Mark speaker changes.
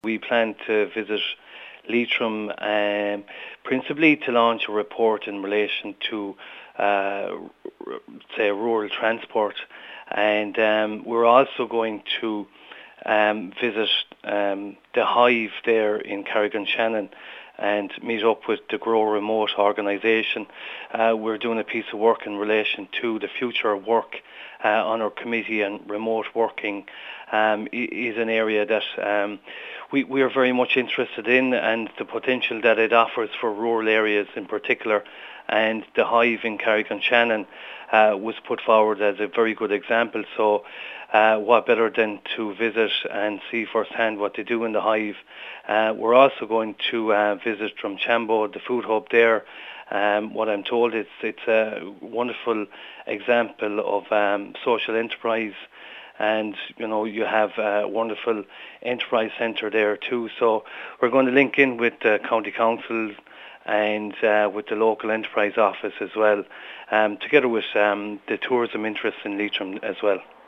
Speaker 1: We plan to visit Leitrim principally to launch a report in relation to, say, rural transport, and we're also going to visit the Hive there in Carrick-on-Shannon and meet up with the Grow Remote organisation. We're doing a piece of work in relation to the future of work on our committee, and remote working is an area that we are very much interested in, and the potential that it offers for rural areas in particular. And the Hive in Carrick-on-Shannon was put forward as a very good example. So what better than to visit and see firsthand what they do in the Hive. We're also going to visit Drumchambo, the food hub there. What I'm told, it's a wonderful example of social enterprise, and you have a wonderful enterprise centre there too. So we're going to link in with the county council and with the local enterprise office as well, together with the tourism interests in Leitrim as well.